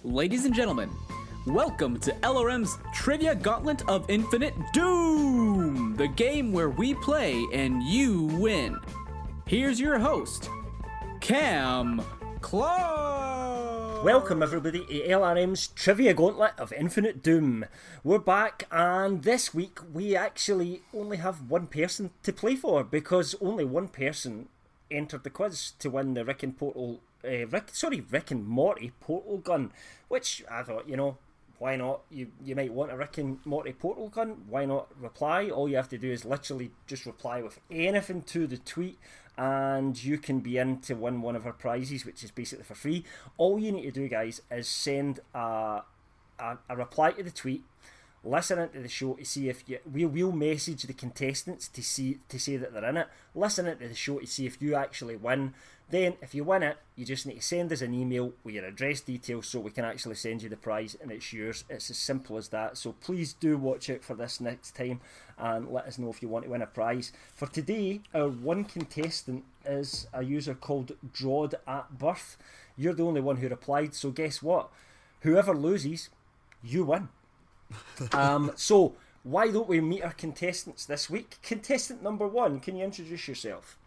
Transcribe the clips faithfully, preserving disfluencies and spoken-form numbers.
Ladies and gentlemen, welcome to L R M's Trivia Gauntlet of Infinite Doom, the game where we play and you win. Here's your host, Cam Clark. Welcome everybody to L R M's Trivia Gauntlet of Infinite Doom. We're back, and this week we actually only have one person to play for because only one person entered the quiz to win the Rick and Portal, uh, Rick, sorry, Rick and Morty portal gun, which I thought, you know, why not? You you might want a Rick and Morty portal gun. Why not reply? All you have to do is literally just reply with anything to the tweet, and you can be in to win one of our prizes, which is basically for free. All you need to do, guys, is send a a, a reply to the tweet, listen into the show to see if you. We'll, we'll message the contestants to see to say that they're in it. Listen into the show to see if you actually win. Then, if you win it, you just need to send us an email with your address details so we can actually send you the prize and it's yours. It's as simple as that. So please do watch out for this next time and let us know if you want to win a prize. For today, our one contestant is a user called Drawed at Birth. You're the only one who replied, so guess what? Whoever loses, you win. um, so, why don't we meet our contestants this week? Contestant number one, can you introduce yourself?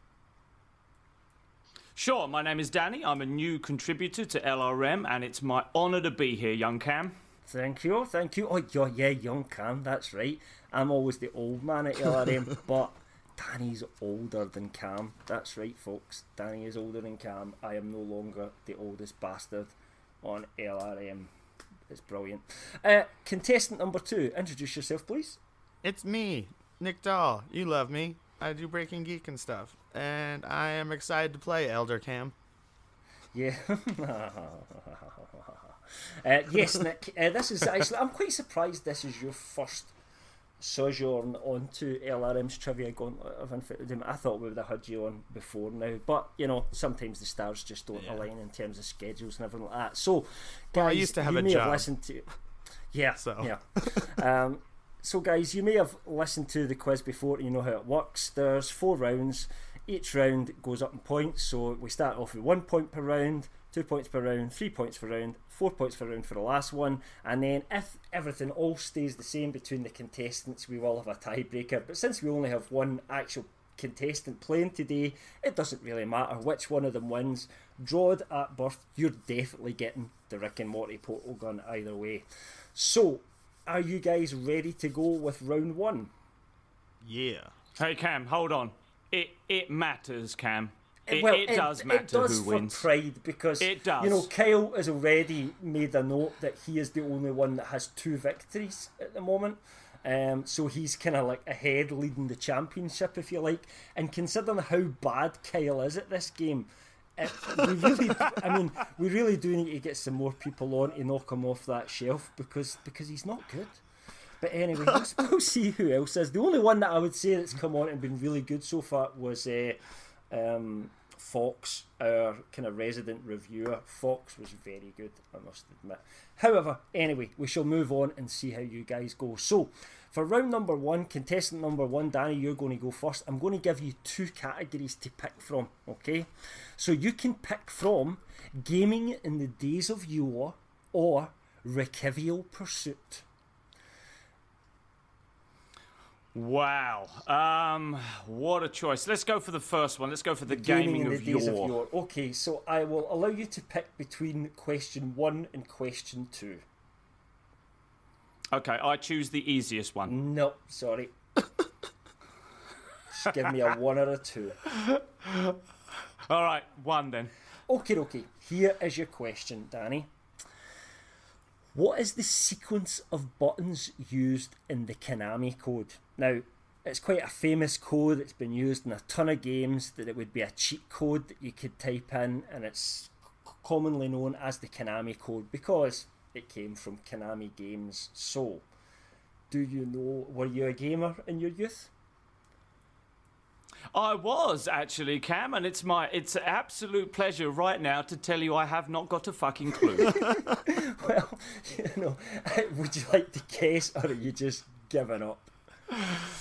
Sure, my name is Danny. I'm a new contributor to L R M, and it's my honour to be here, young Cam. Thank you, thank you. Oh, yeah, yeah, young Cam, that's right. I'm always the old man at L R M, but Danny's older than Cam. That's right, folks. Danny is older than Cam. I am no longer the oldest bastard on L R M. It's brilliant. Uh, contestant number two, introduce yourself, please. It's me, Nick Dahl. You love me. I do Breaking Geek and stuff. And I am excited to play Elder Cam. Yeah. uh, yes, Nick. Uh, this is actually... I'm quite surprised this is your first sojourn onto L R M's Trivia Gauntlet of Infinite Doom. I thought we would have had you on before now. But, you know, sometimes the stars just don't yeah. align in terms of schedules and everything like that. So, guys, well, I used to have you a may job. have listened to... Yeah, so. yeah. Um... So guys, you may have listened to the quiz before and you know how it works. There's four rounds. Each round goes up in points. So we start off with one point per round, two points per round, three points per round, four points per round for the last one. And then if everything all stays the same between the contestants, we will have a tiebreaker. But since we only have one actual contestant playing today, it doesn't really matter which one of them wins. Drawed at Birth, you're definitely getting the Rick and Morty portal gun either way. So, are you guys ready to go with round one? Yeah. Hey, Cam, hold on. It it matters, Cam. It, well, it does it, matter it does who for wins. Pride because it does. You know, Kyle has already made a note that he is the only one that has two victories at the moment. Um, so he's kind of like ahead, leading the championship, if you like. And considering how bad Kyle is at this game, it, we really, I mean, we really do need to get some more people on to knock him off that shelf because because he's not good. But anyway, we'll, we'll see who else is. The only one that I would say that's come on and been really good so far was uh, um, Fox, our kind of resident reviewer. Fox was very good, I must admit. However, anyway, we shall move on and see how you guys go. So, for round number one, contestant number one, Danny, you're going to go first. I'm going to give you two categories to pick from, okay? So you can pick from Gaming in the Days of Yore or Trivial Pursuit. Wow. Um, what a choice. Let's go for the first one. Let's go for the, the Gaming, gaming in of, the days yore. of Yore. Okay, so I will allow you to pick between question one and question two. Okay, I choose the easiest one. No, sorry. Just give me a one or a two. All right, one then. Okay, okay. Here is your question, Danny. What is the sequence of buttons used in the Konami code? Now, it's quite a famous code. It's been used in a ton of games. That it would be a cheat code that you could type in, and it's commonly known as the Konami code because it came from Konami games. So, do you know, were you a gamer in your youth? I was actually, Cam, and it's my it's an absolute pleasure right now to tell you I have not got a fucking clue. Well, you know, would you like to guess, or are you just giving up?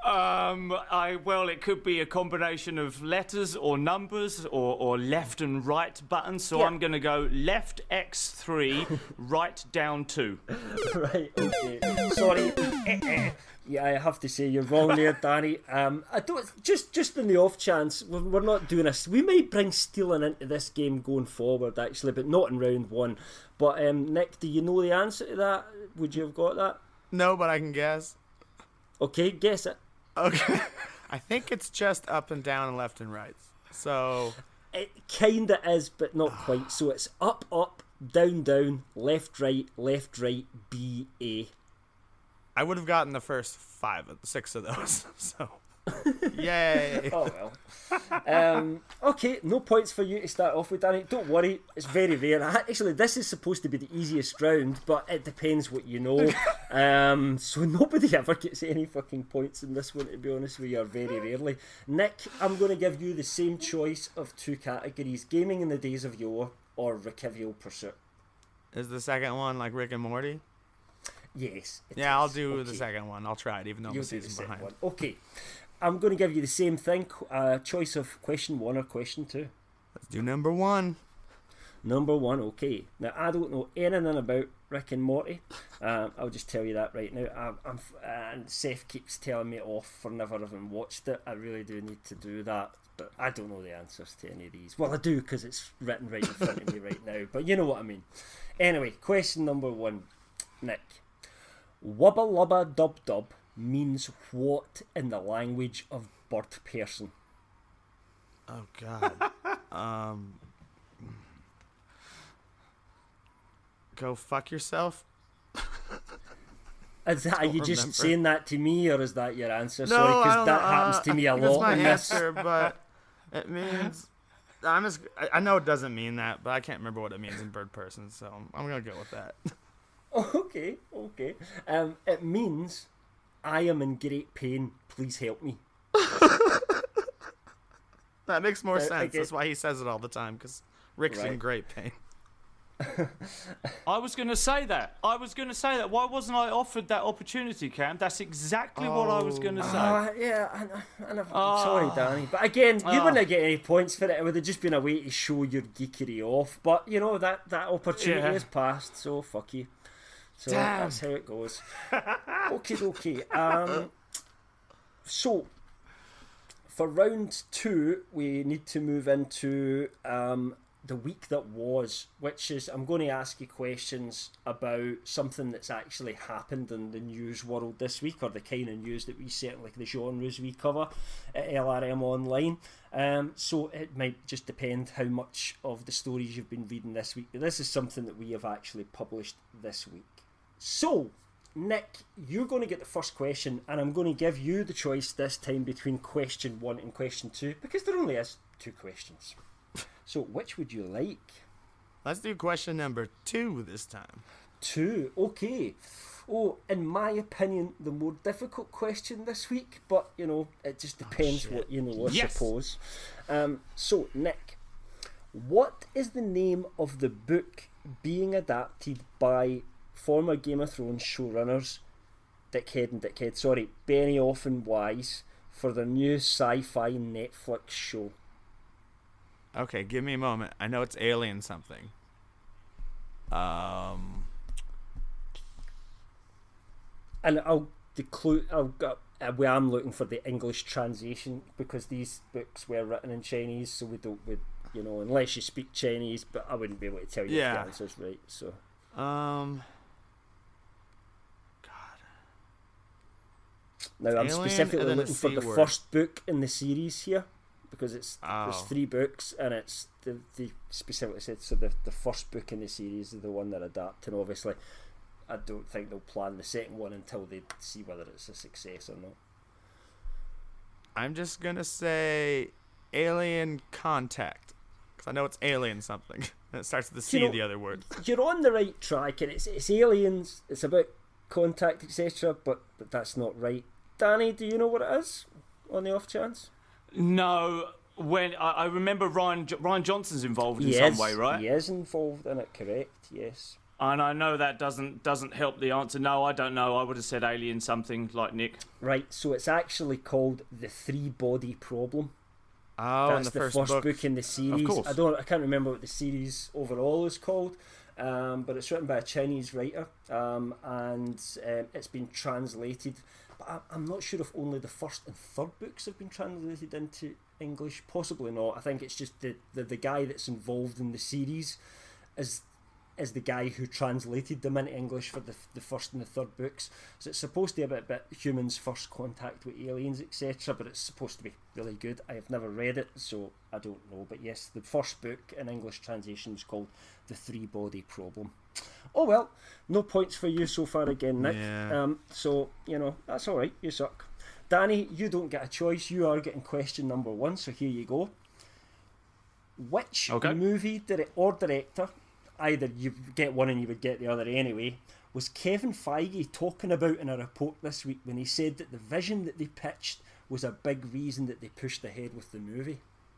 Um, I well, it could be a combination of letters or numbers or, or left and right buttons. So Yeah. I'm going to go left X three, right down two. Right, okay. Sorry. Yeah, I have to say you're wrong there, Danny. Um, I don't just just in the off chance we're, we're not doing this. We might bring stealing into this game going forward, actually, but not in round one. But um, Nick, do you know the answer to that? Would you have got that? No, but I can guess. Okay, guess it. Okay. I think it's just up and down and left and right. So It kinda is, but not quite. So it's up, up, down, down, left, right, left, right, B, A. I would have gotten the first five, of six of those. So, yay! Oh well. Um, okay, no points for you to start off with, Danny. Don't worry, it's very rare. Actually, this is supposed to be the easiest round, but it depends what you know. Um, so nobody ever gets any fucking points in this one, to be honest with you, or very rarely. Nick, I'm going to give you the same choice of two categories: gaming in the days of yore or Trivial Pursuit. Is the second one like Rick and Morty? Yes. it Yeah, I'll is. do Okay. the second one. I'll try it, even though I'm a You'll do the season second behind. one. Okay. I'm going to give you the same thing. Uh, choice of question one or question two. Let's do number one. Number one, okay. Now, I don't know anything about Rick and Morty. Um, I'll just tell you that right now. I'm, I'm, and Seth keeps telling me off for never having watched it. I really do need to do that. But I don't know the answers to any of these. Well, I do, because it's written right in front of me right now. But you know what I mean. Anyway, question number one, Nick. Wubba lubba dub dub means what in the language of bird person? Oh God. um. Go fuck yourself. Is that, are you just remember. saying that to me, or is that your answer? No, Sorry, I because don't that know. happens Uh, to me a I think lot. That's my in this. answer, but it means. I'm just. I- I know it doesn't mean that, but I can't remember what it means in bird person, so I'm gonna go with that. Okay, okay. Um, it means I am in great pain. Please help me. That makes more Uh, sense. okay. That's why he says it all the time, because Rick's in Right. great pain. I was going to say that. I was going to say that. Why wasn't I offered that opportunity, Cam? That's exactly what I was going to say. Uh, yeah, I, I, I'm Ah. sorry, Danny. But again, you Ah. wouldn't get any points for it. It would have just been a way to show your geekery off. But, you know, that, that opportunity Yeah. is passed, so fuck you. So Damn. that's how it goes. Okay, okay. Um, so, for round two, we need to move into um, the week that was, which is, I'm going to ask you questions about something that's actually happened in the news world this week, or the kind of news that we set, like the genres we cover at L R M Online. Um, so it might just depend how much of the stories you've been reading this week. But this is something that we have actually published this week. So, Nick, you're going to get the first question, and I'm going to give you the choice this time between question one and question two, because there only is two questions. So, which would you like? Let's do question number two this time. Two, okay. Oh, in my opinion, the more difficult question this week, but, you know, it just depends shit. what you know, I Yes. suppose. Um, so, Nick, what is the name of the book being adapted by former Game of Thrones showrunners Dickhead and Dickhead, sorry, Benioff and Wise, for their new sci-fi Netflix show? Okay, give me a moment. I know it's Alien something. Um, And I'll the clue. I'll go, uh, where I'm looking for the English translation, because these books were written in Chinese, so we don't, we, you know, unless you speak Chinese. But I wouldn't be able to tell you if Yeah. the answer's right. So um, now I'm Alien specifically and then a looking for C the word. first book in the series here, because it's there's Oh. three books, and it's the the specifically said so the the first book in the series is the one they're adapting. Obviously, I don't think they'll plan the second one until they see whether it's a success or not. I'm just gonna say Alien Contact, because I know it's Alien something. And it starts with the C, You know- the other word. You're on the right track, and it's it's aliens. It's about contact, et cetera. But but that's not right. Danny, do you know what it is? On the off chance, No, when I, I remember Ryan Jo- Ryan Johnson's involved in yes, some way, right? He is involved in it. Correct. Yes. And I know that doesn't doesn't help the answer. No, I don't know. I would have said Alien something like Nick. Right, so it's actually called The Three Body Problem. Oh, That's in the, the first, first book. book in the series. course. I don't, I can't remember what the series overall is called, um, but it's written by a Chinese writer, um, and um, it's been translated. But I, I'm not sure if only the first and third books have been translated into English. Possibly not. I think it's just the the, the guy that's involved in the series is. is the guy who translated them into English for the the first and the third books. So it's supposed to be about, about humans' first contact with aliens, et cetera. But it's supposed to be really good. I have never read it, so I don't know. But yes, the first book in English translation is called The Three Body Problem. Oh well, no points for you so far again, Nick. Yeah. Um, so, you know, that's all right. You suck. Danny, you don't get a choice. You are getting question number one, so here you go. Which Okay. movie did it or director, either you get one and you would get the other anyway, was Kevin Feige talking about in a report this week when he said that the vision that they pitched was a big reason that they pushed ahead with the movie?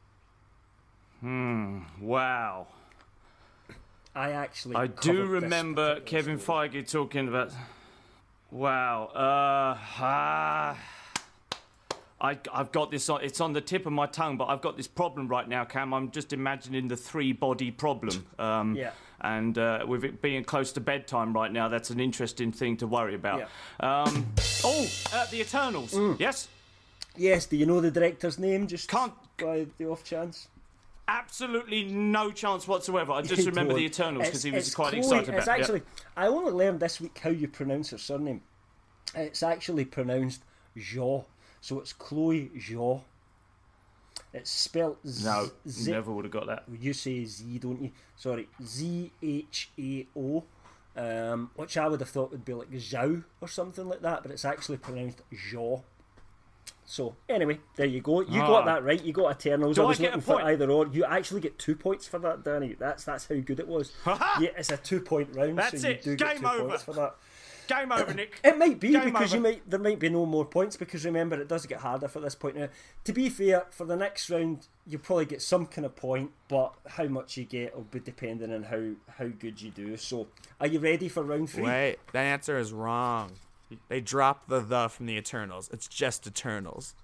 Hmm. Wow. I actually I covered do this remember particular Kevin story. Feige talking about. Wow. Uh, ah, I, I've got this on. It's on the tip of my tongue, but I've got this problem right now, Cam. I'm just imagining the three-body problem. Um, Yeah. And uh, with it being close to bedtime right now, that's an interesting thing to worry about. Um, oh, uh, the Eternals. Mm. Yes. Yes, do you know the director's name? Just Can't- by the off chance. Absolutely no chance whatsoever. I just You remember the don't. Eternals because he It's- was it's quite Chloe- excited about It's it. Yeah. actually, I only learned this week how you pronounce her surname. It's actually pronounced Zhaw, so it's Chloe Zhaw. It's spelled Z. No, Z- never would have got that. You say Z, don't you? Sorry, Z H A O, um, which I would have thought would be like Zhao or something like that, but it's actually pronounced Zhaw. So anyway, there you go. You Ah. got that right. You got Eternals. Do I I was get a looking for point? either or. You actually get two points for that, Danny. That's that's how good it was. Ha-ha! Yeah, it's a two point round. That's so you it. do get Game two over. points for that. Game over, Nick. It might be Game because over. you might there might be no more points because remember it does get harder for this point now. To be fair, for the next round you probably get some kind of point, but how much you get will be depending on how how good you do. So, are you ready for round three? Wait, that answer is wrong. They dropped the the from the Eternals. It's just Eternals.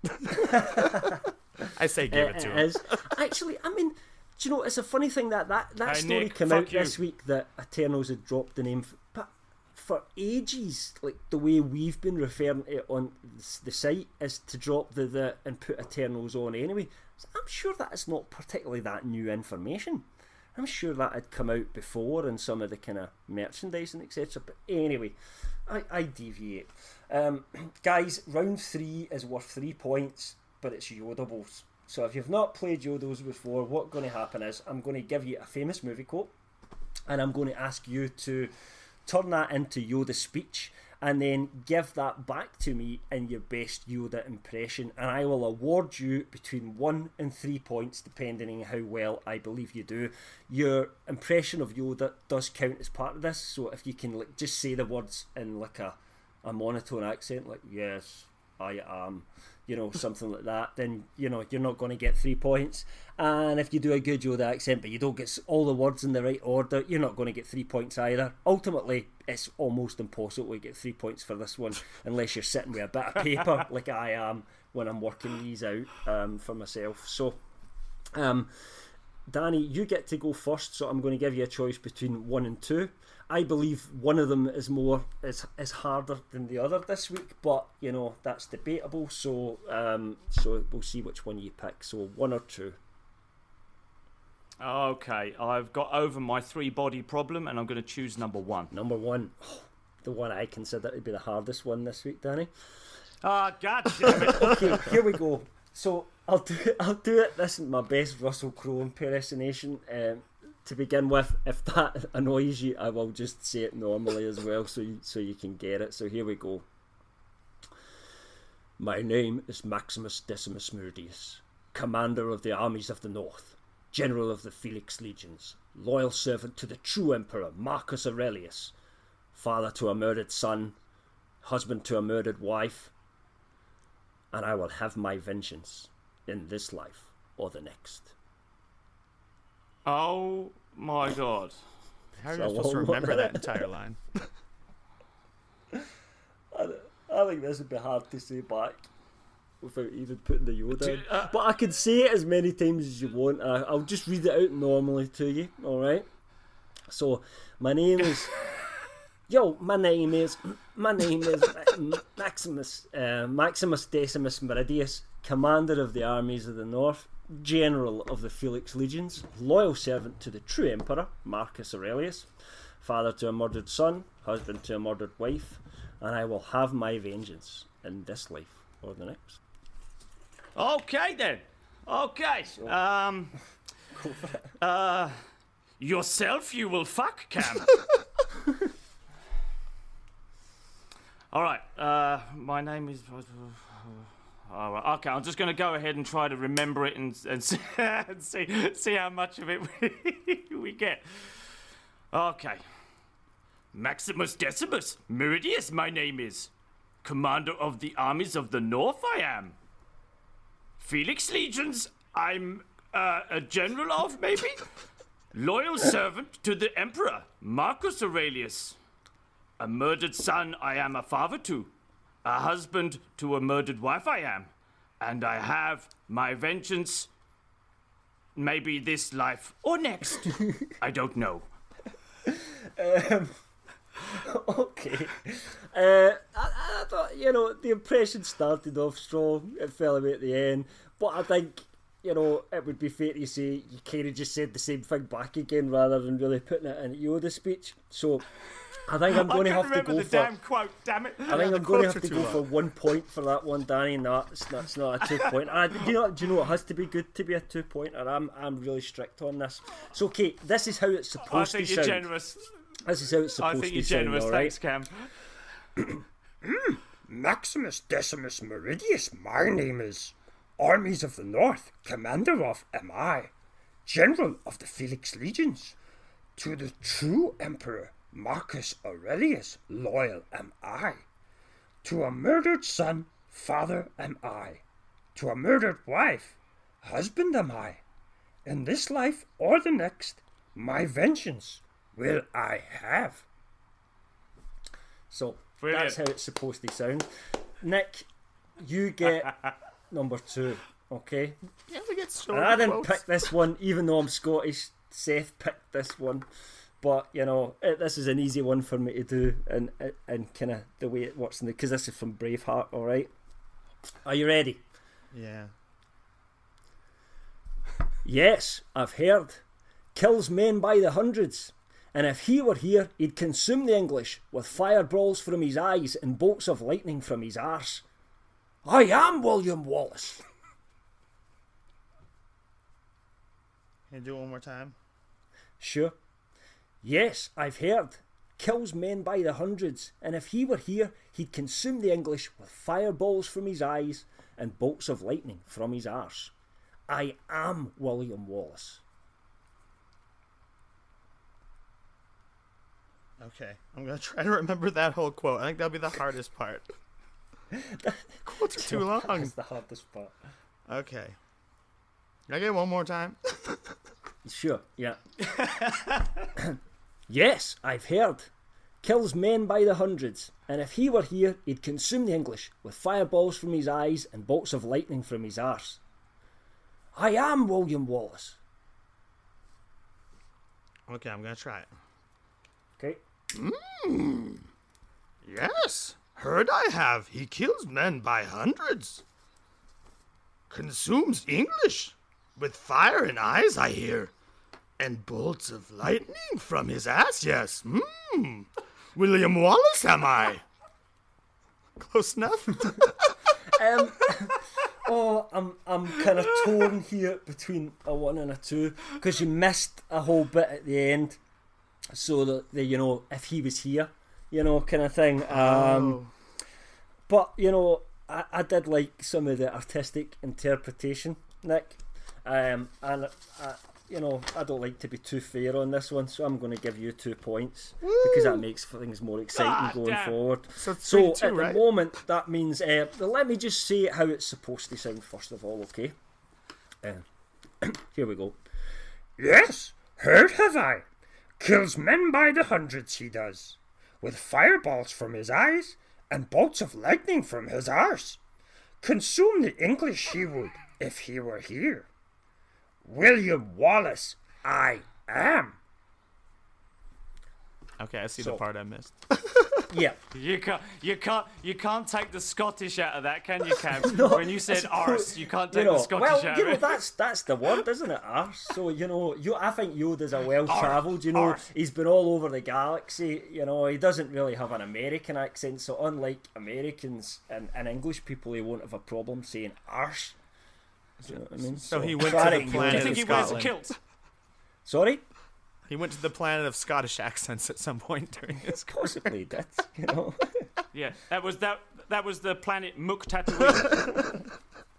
I say give it, It to him. is. Actually, I mean, do you know, it's a funny thing that that, that Hey, story Nick, came fuck out you. this week that Eternals had dropped the name, f- but for ages, like the way we've been referring to it on s- the site is to drop the the and put Eternals on anyway. So I'm sure that is not particularly that new information. I'm sure that had come out before in some of the kind of merchandising, et cetera. But anyway, I, I deviate. Um, guys, round three is worth three points, but it's Yodables. So if you've not played Yodels before, what's going to happen is I'm going to give you a famous movie quote, and I'm going to ask you to turn that into Yoda speech, and then give that back to me in your best Yoda impression, and I will award you between one and three points depending on how well I believe you do. Your impression of Yoda does count as part of this, so if you can like just say the words in like a, a monotone accent, like yes, I am, you know, something like that, then you know you're not going to get three points. And if you do a good Yoda accent but you don't get s- all the words in the right order, you're not going to get three points either. Ultimately, it's almost impossible to get three points for this one unless you're sitting with a bit of paper like I am when I'm working these out um, for myself. So, um, Danny, you get to go first, so I'm going to give you a choice between one and two. I believe one of them is more is is harder than the other this week, but you know that's debatable. So um, so we'll see which one you pick. So one or two. Okay, I've got over my three-body problem, and I'm going to choose number one. Number one, the one I consider to be the hardest one this week, Danny. Ah, God damn it! Okay, here we go. So I'll do it. I'll do it. This is my best Russell Crowe impersonation. Um, to begin with, if that annoys you, I will just say it normally as well, so you, so you can get it. So here we go. My name is Maximus Decimus Meridius, commander of the armies of the North, general of the Felix legions, loyal servant to the true emperor Marcus Aurelius, father to a murdered son, husband to a murdered wife, and I will have my vengeance in this life or the next. Oh my God! How are So you supposed to we'll- remember that entire line? I, I think this would be hard to say back without even putting the Yoda in. uh, But I can say it as many times as you want. I, I'll just read it out normally to you, alright? So, my name is... Yo, my name is... My name is Maximus, uh, Maximus Decimus Meridius, Commander of the Armies of the North, General of the Felix Legions, loyal servant to the true Emperor, Marcus Aurelius, father to a murdered son, husband to a murdered wife, and I will have my vengeance in this life or the next. Okay then. Okay. Um. Uh. Yourself, you will fuck, Cam. All right. Uh. My name is. All right. Okay. I'm just going to go ahead and try to remember it and and see and see, see how much of it we, we get. Okay. Maximus Decimus Meridius, my name is. Commander of the armies of the North, I am. Felix Legions, I'm uh, a general of, maybe? Loyal servant to the Emperor, Marcus Aurelius. A murdered son, I am a father to. A husband to a murdered wife, I am. And I have my vengeance, maybe this life or next. I don't know. Um, okay. Uh, I, I thought, you know, the impression started off strong, it fell away at the end, but I think, you know, it would be fair to say you kind of just said the same thing back again rather than really putting it in Yoda's speech. So I think I'm going to have to go the for. damn quote, damn it. I think I'm going to have to go for one point for that one, Danny. No, it's not, it's not a two point. I, do you know? Do you know it has to be good to be a two pointer? I'm I'm really strict on this. So, okay, this is how it's I supposed think to you're sound. generous. This is how it's supposed I think to you're sound. generous. All right? Thanks, Cam. Maximus Decimus Meridius, my name is. Armies of the North, commander of am I. General of the Felix Legions. To the true Emperor, Marcus Aurelius, loyal am I. To a murdered son, father am I. To a murdered wife, husband am I. In this life or the next, my vengeance will I have. So Brilliant. that's how it's supposed to sound. Nick, you get number two. Okay. Yeah, we get so And I didn't close. pick this one, even though I'm Scottish. Seth picked this one, but you know it, this is an easy one for me to do, and and kind of the way it works, because this is from Braveheart. All right, are you ready? Yeah. Yes, I've heard. Kills men by the hundreds, and if he were here, he'd consume the English with fireballs from his eyes and bolts of lightning from his arse. I am William Wallace. Can you do it one more time? Sure. Yes, I've heard. Kills men by the hundreds, and if he were here, he'd consume the English with fireballs from his eyes and bolts of lightning from his arse. I am William Wallace. Okay, I'm gonna try to remember that whole quote. I think that'll be the hardest part. Quotes are too long. That's the hardest part. Okay. Can I get it one more time? Sure, yeah. Yes, I've heard. Kills men by the hundreds, and if he were here, he'd consume the English with fireballs from his eyes and bolts of lightning from his arse. I am William Wallace. Okay, I'm gonna try it. Okay. Yes, heard I have. He kills men by hundreds. Consumes English with fire and eyes, I hear, and bolts of lightning from his ass. Yes, hmm. William Wallace, am I? Close enough. Um, oh, I'm I'm kind of torn here between a one and a two, because you missed a whole bit at the end, so that the you know if he was here, you know, kind of thing. Um, Oh. But you know, I, I did like some of the artistic interpretation, Nick, um, and I, you know I don't like to be too fair on this one, so I'm going to give you two points because that makes things more exciting Ah, going damn. forward. So it's So three to at two, the right? moment, that means uh, let me just say how it's supposed to sound first of all. Okay, uh, here we go. Yes, heard have I. Kills men by the hundreds, he does. With fireballs from his eyes and bolts of lightning from his arse. Consume the English he would, if he were here. William Wallace, I am. Okay, I see So- the part I missed. Yeah. You can't, you can't, you can't take the Scottish out of that, can you, Cam? No, when you I said suppose- arse, you can't You take know, the Scottish well, out you of know it. that's that's the word, isn't it? Arse. So you know, you I think Yoda's a well travelled. You know, arse. he's been all over the galaxy. You know, he doesn't really have an American accent. So unlike Americans and, and English people, he won't have a problem saying arse. Do you know what I mean? So he went to try the get planet Do Yoda- you think of he wears a Scotland. kilt? Sorry, He went to the planet of Scottish accents at some point during his career. possibly did. You know. Yeah, that was that. That was the planet Muk Tatooine.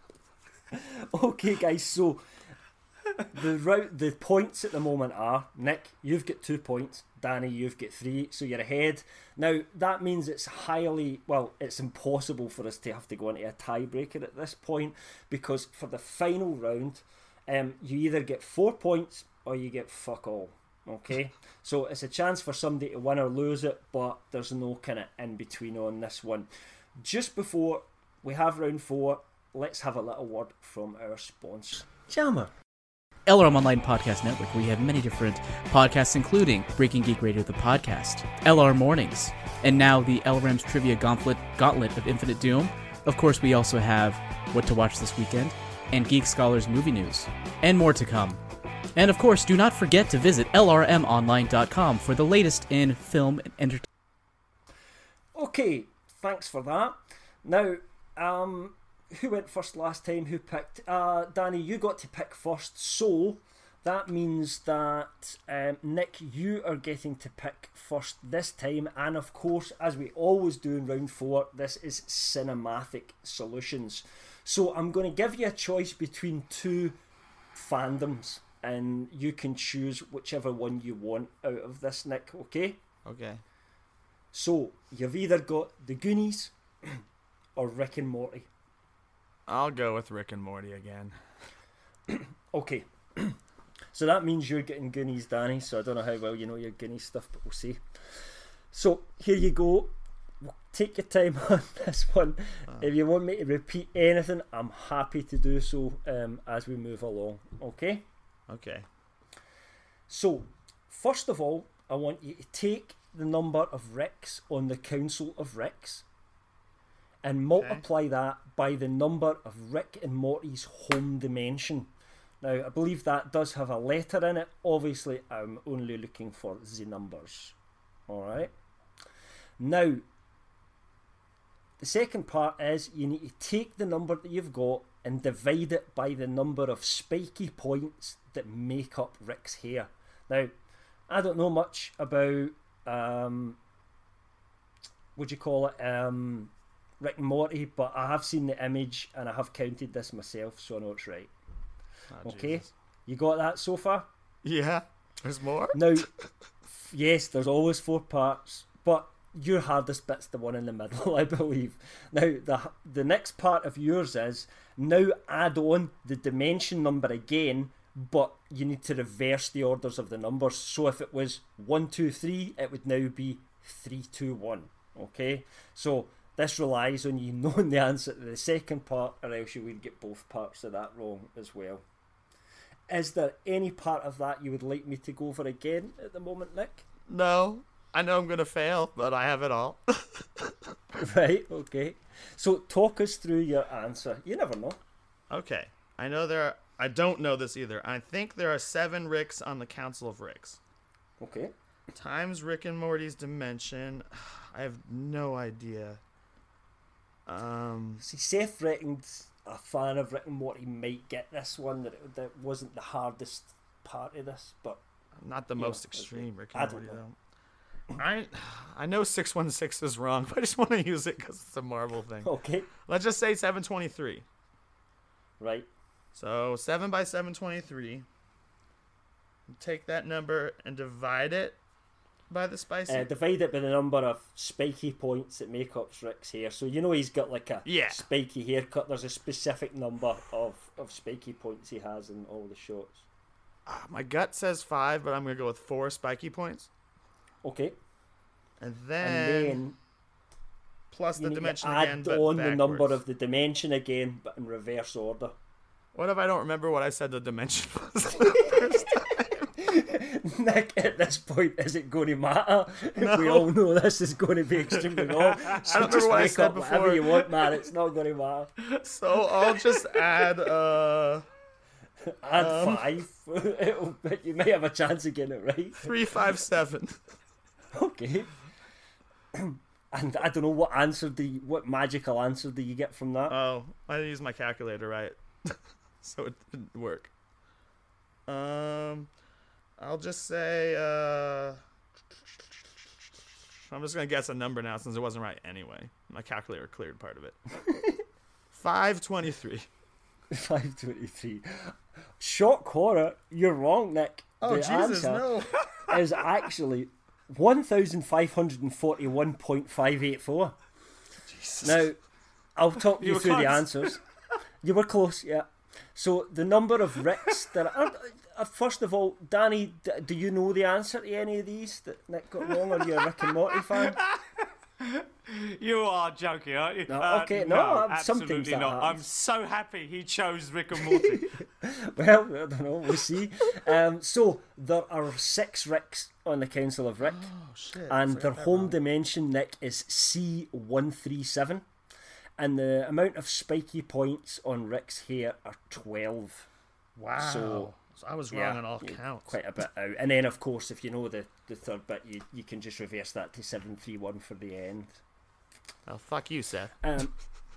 Okay, guys. So the route, the points at the moment are: Nick, you've got two points. Danny, you've got three, so you're ahead. Now that means it's highly well, it's impossible for us to have to go into a tiebreaker at this point because for the final round, um, you either get four points or you get fuck all. Okay, so it's a chance for somebody to win or lose it, but there's no kind of in between on this one. Just before we have round four, let's have a little word from our sponsor, Jammer. L R M Online Podcast Network, we have many different podcasts, including Breaking Geek Radio, the podcast, L R Mornings, and now the L R M's Trivia Gauntlet, Gauntlet of Infinite Doom. Of course, we also have What to Watch This Weekend, and Geek Scholars Movie News, and more to come. And of course, do not forget to visit L R M online dot com for the latest in film and entertainment. Okay, thanks for that. Now, um, who went first last time? Who picked? Uh, Danny, you got to pick first, so that means that um, Nick, you are getting to pick first this time. And of course, as we always do in round four, this is cinematic solutions. So I'm going to give you a choice between two fandoms, and you can choose whichever one you want out of this, Nick. Okay? Okay. So, you've either got The Goonies or Rick and Morty. I'll go with Rick and Morty again. Okay. So that means you're getting Goonies, Danny, so I don't know how well you know your Goonies stuff, but we'll see. So, here you go. Take your time on this one. Uh, if you want me to repeat anything, I'm happy to do so um, as we move along. Okay? Okay. So, first of all, I want you to take the number of Ricks on the Council of Ricks and multiply okay. that by the number of Rick and Morty's home dimension. Now, I believe that does have a letter in it. Obviously, I'm only looking for the numbers. Alright? Now, the second part is you need to take the number that you've got and divide it by the number of spiky points that make up Rick's hair. Now, I don't know much about, um, what do you call it, um, Rick and Morty, but I have seen the image and I have counted this myself, so I know it's right. Oh, okay, Jesus. You got that so far? Yeah, there's more? Now, yes, there's always four parts, but your hardest bit's the one in the middle, I believe. Now, the the next part of yours is, now add on the dimension number again, but you need to reverse the orders of the numbers. So if it was one, two, three, it would now be three, two, one. Okay? So this relies on you knowing the answer to the second part, or else you would get both parts of that wrong as well. Is there any part of that you would like me to go over again at the moment, Nick? No. I know I'm going to fail, but I have it all. Right, okay. So talk us through your answer. You never know. Okay. I know there are... I don't know this either. I think there are seven Ricks on the Council of Ricks. Okay. Times Rick and Morty's dimension. I have no idea. Um, See, Seth reckoned a fan of Rick and Morty might get this one, that it, that wasn't the hardest part of this, but... Not the yeah, most extreme Rick and I Morty, don't know. though. I I know six one six is wrong, but I just want to use it because it's a Marvel thing. Okay. Let's just say seven twenty-three. Right. So seven by seven twenty-three. Take that number and divide it by the spicy. Uh, divide it by the number of spiky points that make up Rick's hair. So you know he's got like a yeah. spiky haircut. There's a specific number of, of spiky points he has in all the shots. Ah, my gut says five, but I'm gonna go with four spiky points, Okay. and And then, then plus you the need dimension to add again, but on the number backwards. of the dimension again, but in reverse order. What if I don't remember what I said the dimension was? Nick, at this point, is it going to matter? We all know this is going to be extremely long. So I don't just remember what I make said up whatever before. you want, man. It's not going to matter. So I'll just add. Uh, Add Um. five. It'll, you may have a chance of getting it right. three, five, seven. Okay. And I don't know what answer do you, what magical answer do you get from that? Oh, I didn't use my calculator right, so it didn't work. Um, I'll just say. Uh, I'm just gonna guess a number now since it wasn't right anyway. My calculator cleared part of it. Five twenty-three. five twenty-three. Shock horror, you're wrong, Nick. Oh the Jesus, answer no! is actually one thousand five hundred forty-one point five eight four. Jesus. Now, I'll talk you, You were through the close. answers. You were close, yeah. So the number of Ricks that are, uh, first of all, Danny, d- do you know the answer to any of these that Nick got wrong? Are you a Rick and Morty fan? You are joking, aren't you? No, Uh, okay, no, uh, some absolutely things that not. I'm happens. so happy he chose Rick and Morty. Well, I don't know. We'll see. Um, so there are six Ricks on the Council of Rick, Oh shit! and So I their got that home wrong. dimension, Nick, is C one three seven, and the amount of spiky points on Rick's hair are twelve. Wow. So, So I was wrong yeah, on all you- counts. Quite a bit out. And then, of course, if you know the, the third bit, you, you can just reverse that to seven three one for the end. Oh fuck you, Seth. Um,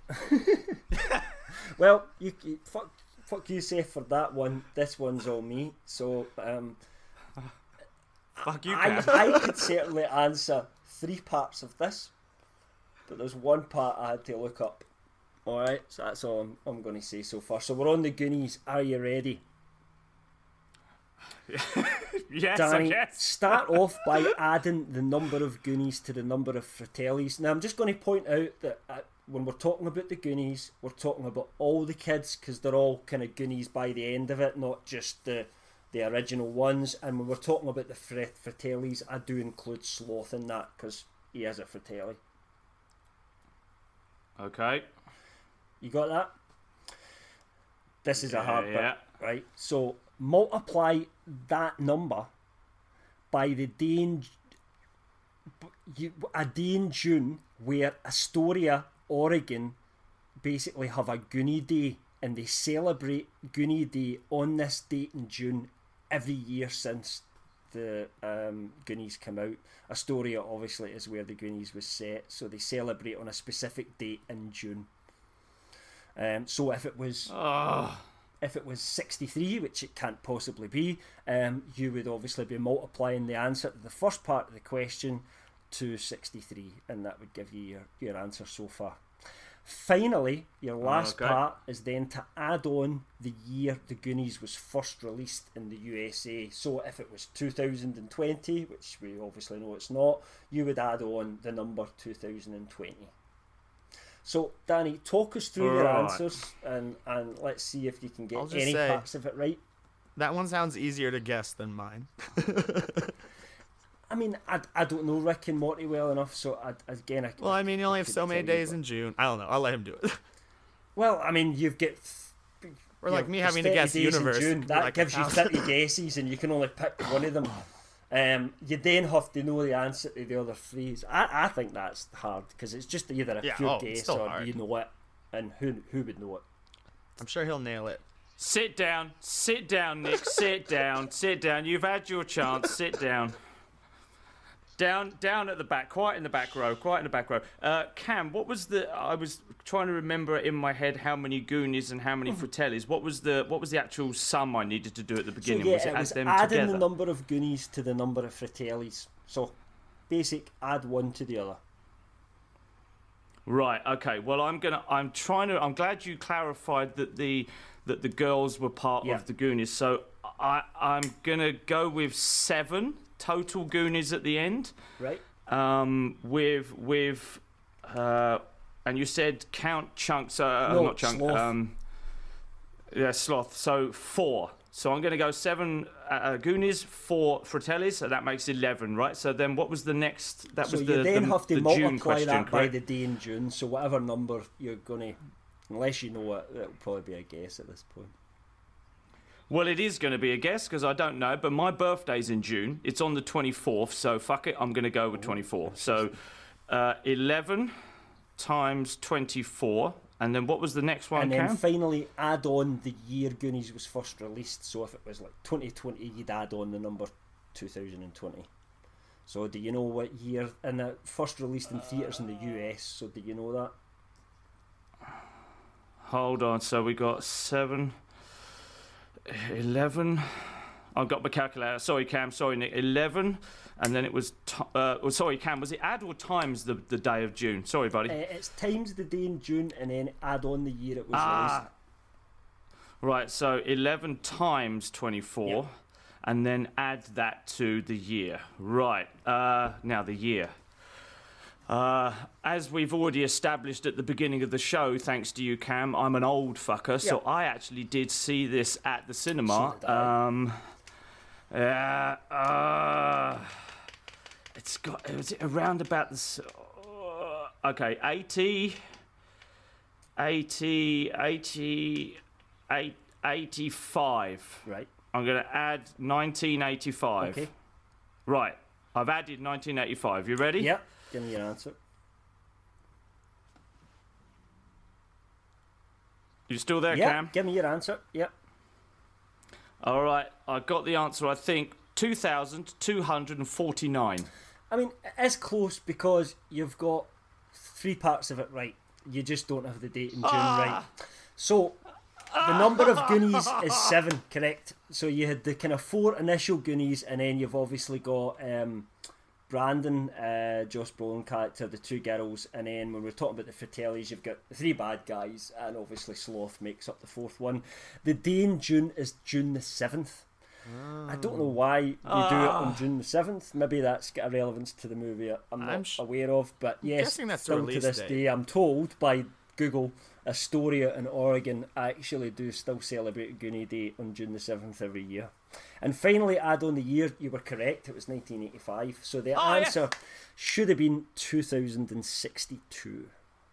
well, you, you fuck, fuck you, Seth, for that one. This one's all me. So um, Fuck you, I, Cam. I could certainly answer three parts of this, but there's one part I had to look up. All right, so that's all I'm, I'm going to say so far. So we're on the Goonies. Are you ready? Yes, Danny, I guess. start off by adding the number of Goonies to the number of Fratellis. Now, I'm just going to point out that uh, when we're talking about the Goonies, we're talking about all the kids because they're all kind of Goonies by the end of it, not just the the original ones. And when we're talking about the Fr- Fratellis, I do include Sloth in that because he is a Fratelli. Okay. You got that? This is a hard Yeah. bit, right? So multiply that number by the day in you, a day in June where Astoria, Oregon, basically have a Goonie Day, and they celebrate Goonie Day on this date in June every year since the um, Goonies come out. Astoria obviously is where the Goonies was set, so they celebrate on a specific date in June. Um, so if it was Oh, if it was sixty-three, which it can't possibly be, um, you would obviously be multiplying the answer to the first part of the question to sixty-three, and that would give you your, your answer so far. Finally, your last Okay. part is then to add on the year the Goonies was first released in the U S A. So if it was two thousand twenty, which we obviously know it's not, you would add on the number two thousand twenty. So, Danny, talk us through your Right. answers, and, and let's see if you can get I'll just any say- parts of it right. That one sounds easier to guess than mine. I mean, I, I don't know Rick and Morty well enough, so I, again, I Well, I mean, you only have so couldn't many tell you, days but- in June. I don't know. I'll let him do it. Well, I mean, you've got... Or you like know, me there's having to thirty guess days in universe. June. for That like a gives you thousand. thirty guesses, and you can only pick one of them. Um, you then have to know the answer to the other three. I, I think that's hard, because it's just either a Yeah, pure oh, it's guess still or hard. you know it, and who who would know it. I'm sure he'll nail it. sit down. Sit down, Nick. Sit down. Sit down. You've had your chance. Sit down. Down, down at the back, quite in the back row, quite in the back row. Uh, Cam, what was the? I was trying to remember in my head how many Goonies and how many Fratellis. What was the? What was the actual sum I needed to do at the So beginning? yeah, was it, it add was them adding together? the number of Goonies to the number of Fratellis. So, basic, add one to the other. Right. Okay. Well, I'm gonna. I'm trying to. I'm glad you clarified that the that the girls were part Yeah. of the Goonies. So I I'm gonna go with seven total Goonies at the end. Right? Um, with with, uh, and you said count chunks. Uh, No, not chunk. Sloth. Um, yeah, sloth. So four. So I'm going to go seven uh, Goonies, four Fratellis, so that makes eleven, right? So then what was the next? That So was you the, then the, have to the multiply June question, that by correct? the day in June. So whatever number you're going to, unless you know it, it'll probably be a guess at this point. Well, it is going to be a guess because I don't know, but my birthday's in June. It's on the twenty-fourth, so fuck it, I'm going to go with twenty-four. So uh, eleven times twenty-four, and then what was the next one, And then Cam? finally add on the year Goonies was first released. So if it was like twenty twenty, you'd add on the number two thousand twenty. So do you know what year? And it first released in theatres in the U S. So do you know that? Hold on, so we got seven, eleven. I've got my calculator. Sorry, Cam. Sorry, Nick. eleven, and then it was. T- uh, oh, sorry, Cam. Was it add or times the, the day of June? Sorry, buddy. Uh, it's times the day in June and then add on the year it was Ah. Right. So eleven times twenty-four, Yep. and then add that to the year. Right. Uh, now the year. Uh, as we've already established at the beginning of the show, thanks to you, Cam, I'm an old fucker, so Yep. I actually did see this at the cinema. So did I. Um, yeah, uh, it's got, was it around about this, uh, okay, eighty, eighty, eighty, eight, eighty-five. Right. I'm going to add nineteen eighty-five. Okay. Right, I've added nineteen eighty-five. You ready? Yep. Give me your answer. You still there, Yep. Cam? Give me your answer. Yep. All right, I got the answer, I think, two thousand two hundred forty-nine. I mean, it is close because you've got three parts of it right. You just don't have the date in June right. So the number of Goonies is seven, correct? So you had the kind of four initial Goonies, and then you've obviously got um, Brandon, uh, Josh Brolin character, the two girls, and then when we're talking about the Fratellis, you've got the three bad guys, and obviously Sloth makes up the fourth one. The day in June is June the seventh. I don't know why they do it on June the seventh. Maybe that's got a relevance to the movie I'm not I'm sh- aware of, but yes, guessing that's the still to release this date. day, I'm told by Google, Astoria in Oregon actually do still celebrate Goonie Day on June the seventh every year. And finally, add on the year, you were correct, it was nineteen eighty-five. So the Oh, yeah. answer should have been two thousand sixty-two.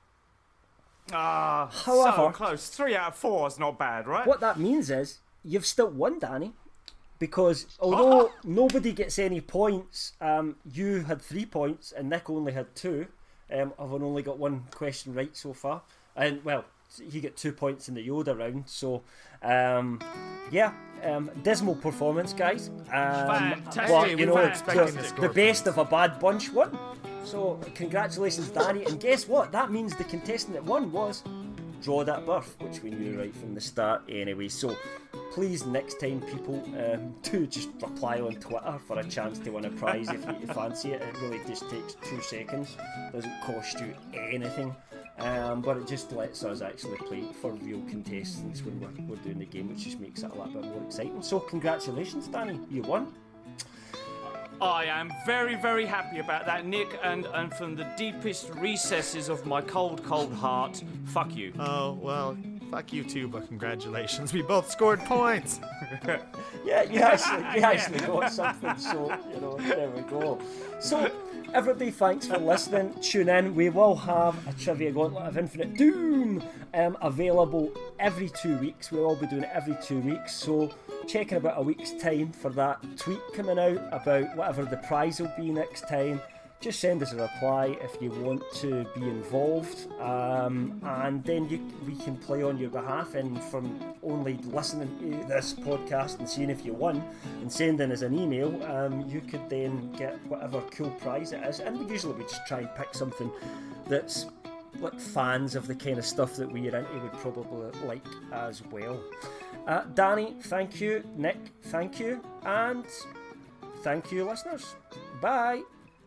Ah, However- so close. Three out of four is not bad, right? What that means is you've still won, Danny, because although nobody gets any points, um, you had three points and Nick only had two. Um, I've only got one question right so far, and well, he got two points in the Yoda round. So, um, yeah, um, dismal performance, guys. Um, Fantastic, but you we know, were it's expecting the, this the best of a bad bunch won. So, congratulations, Danny. And guess what? That means the contestant that won was Drawed at Birth, which we knew right from the start anyway. So please, next time, people, um, do just reply on Twitter for a chance to win a prize if you fancy it. It really just takes two seconds, doesn't cost you anything, um, but it just lets us actually play for real contestants when we're, we're doing the game, which just makes it a little bit more exciting. So congratulations, Danny, you won. I am very, very happy about that, Nick, and, and from the deepest recesses of my cold, cold heart, fuck you. Oh, well, fuck you too, but congratulations. We both scored points. Yeah, you actually, you actually got something, so, you know, there we go. So, everybody, thanks for listening. Tune in. We will have a Trivia Gauntlet of Infinite Doom um, available every two weeks. We'll all be doing it every two weeks, so check in about a week's time for that tweet coming out about whatever the prize will be next time. Just send us a reply if you want to be involved, um, and then you, we can play on your behalf. And from only listening to this podcast and seeing if you won and sending us an email, um, you could then get whatever cool prize it is. And we usually we just try and pick something that's like fans of the kind of stuff that we're into would probably like as well. Uh, Danny, thank you. Nick, thank you. And thank you, listeners. Bye.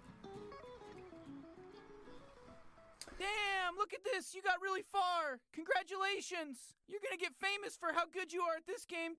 Damn, look at this. You got really far. Congratulations. You're going to get famous for how good you are at this game,